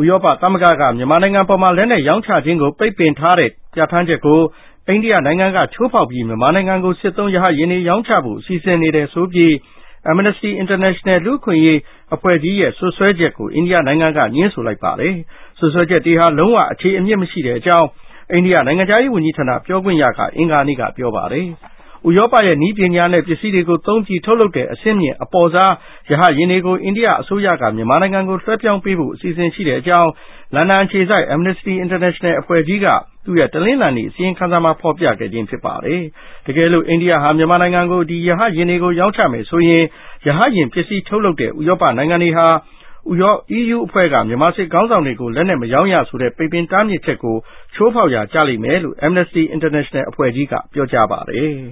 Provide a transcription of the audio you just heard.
ရောပသမဂ္ဂကမြန်မာနိုင်ငံပေါ်မှာလက်နက်ရောင်းချခြင်းကိုပိတ်ပင်ထားတဲ့ပြဋ္ဌာန်းချက်ကိုအိန္ဒိယနိုင်ငံကချိုးဖောက်ပြီးမြန်မာနိုင်ငံကိုစစ်သုံးရဟတ်ယာဉ်တွေရောင်းချဖို့စီစဉ်နေတယ်ဆိုပြီး Amnesty International လူ့အခွင့်အရေးအဖွဲ့ကြီးရဲ့စွပ်စွဲချက်ကိုအိန္ဒိယနိုင်ငံကငြင်းဆိုလိုက်ပါတယ်။စွပ်စွဲချက်တွေဟာလုံးဝအခြေအမြစ်မရှိတဲ့အကြောင်းအိန္ဒိယနိုင်ငံခြားရေးဝန်ကြီးဌာနပြောခွင့်ရကအင်္ဂါနေ့ကပြောပါတယ်။ဥရောပရဲ့နည်းပညာနဲ့ပစ္စည်းတွေကိုသုံးပြီးထုတ်လုပ်တဲ့အဆင့်မြင့်အပေါ်စားရဟတ်ယာဉ်တွေကိုအိန္ဒိယအစိုးရကမြန်မာနိုင်ငံကိုလွှဲပြောင်းပေးဖို့အစီအစဉ်ရှိတဲ့အကြောင်းလန်ဒန်အခြေစိုက် Amnesty International အဖွဲ့ကြီးကသူ့ရဲ့တနင်္လာနေ့အစီရင်ခံစာမှာဖော်ပြခဲ့ခြင်းဖြစ်ပါတယ်။တကယ်လို့အိန္ဒိယဟာမြန်မာနိုင်ငံကိုဒီရဟတ်ယာဉ်တွေကိုရောင်းချမယ်ဆိုရင်ရဟတ်ယာဉ်ပစ္စည်းထုတ်လုပ်တဲ့ဥရောပနိုင်ငံတွေဟာEU အဖွဲ့ကမြန်မာစစ်ခေါင်းဆောင်တွေကိုလက်နက်မရောင်းရဆိုတဲ့ပိတ်ပင်တားမြစ်ချက်ကိုချိုးဖောက်ရာကျလိမ့်မယ်လို့ Amnesty International အဖွဲ့ကြီးကပြောကြားပါတယ်